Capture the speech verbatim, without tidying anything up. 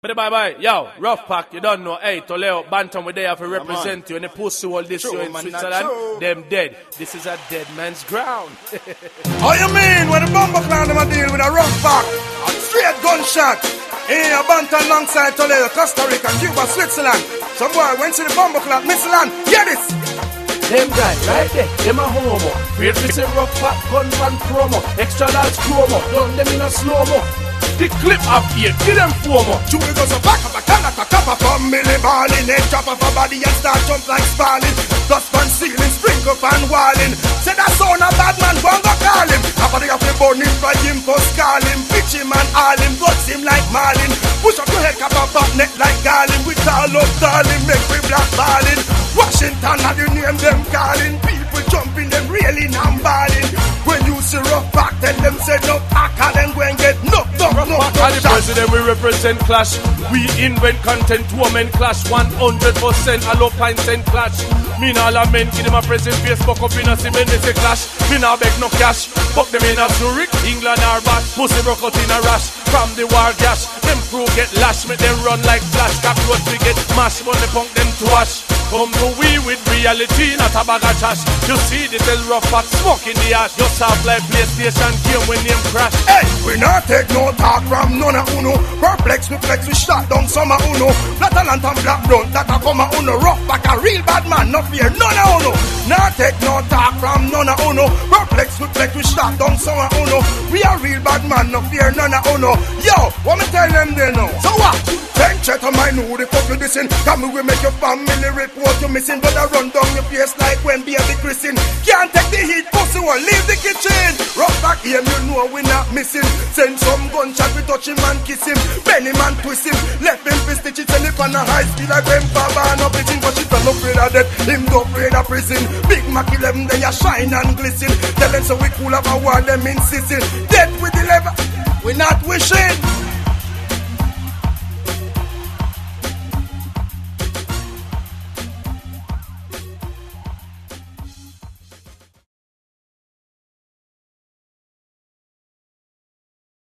But bye bye, yo, rough pack, you don't know. Hey, Toledo, Bantam, we there have to represent you. And the pussy all this you in Switzerland, them dead. This is a dead man's ground. How you mean when the bomber clan them a deal with a rough pack? A straight gunshot. In a Bantam alongside Toledo, Costa Rica, Cuba, Switzerland. Some boy went to the bomber clan, Missland. Hear this. Them guys right there, them a homo. Weird to say rough pack, gun fan promo. Extra large promo, done them in a slow-mo. The clip up here, give them four more. Two goes a back of a canna, a cup of a milli balling. Head chop off a body and start jump like Stalin. Dust pan ceiling, sprinkle fan walling. Say that son a bad man, go and go call him. After they have to burn him, fry him, post call him. Pitch him and all him, guts him like Marlin. Push up your head, cap up back neck like Garlin. We call up darling, make we black balling. Washington had you name them calling. People jumping, them reeling and balling. When you see rough back, tell them say no pack, and then go and get no, no, no, no. And the president we represent clash. We invent content, women clash. One hundred percent a low pine cent clash. Me and all a men give them a present Facebook up in a cement, they say clash. Me nah beg no cash. Fuck them in a Zurich, England or Bash. Pussy broke out in a rash. From the war gash, them crew get lash. Make them run like flash. Cockroach we get mash. When they punk them to wash. Come to we with reality, not a bag of trash. You see the tell rough pack smoke in the ash. You soft like PlayStation game when them crash. Hey, we not take no talk from none of uno. Perplex, we flex, we shot down some of uno. Not a lantern black brown, that a come a uno. Rough back a real bad man, no fear none of uno. Not take no talk from none of uno. Perplex, we flex, we shot down some of uno. We a real bad man, no fear none of uno. Yo, what me tell them they know? So what? Ten check on my new the fuck you listen. Come we make your family report you missing. But I run down your face like when baby christening. Can't take the heat, pussy will leave the kitchen. Rough back here, you know we not missing. Send some gunshot, we touch him and kiss him. Benny man twist him, left him fist stitch it. Send him on a high speed like when Baba no bitching. But she fell afraid of death, him go afraid of prison. Big Mac eleven, then you shine and glisten. Tell them so we cool up a war, them insisting. Death with the lever, we not wishing.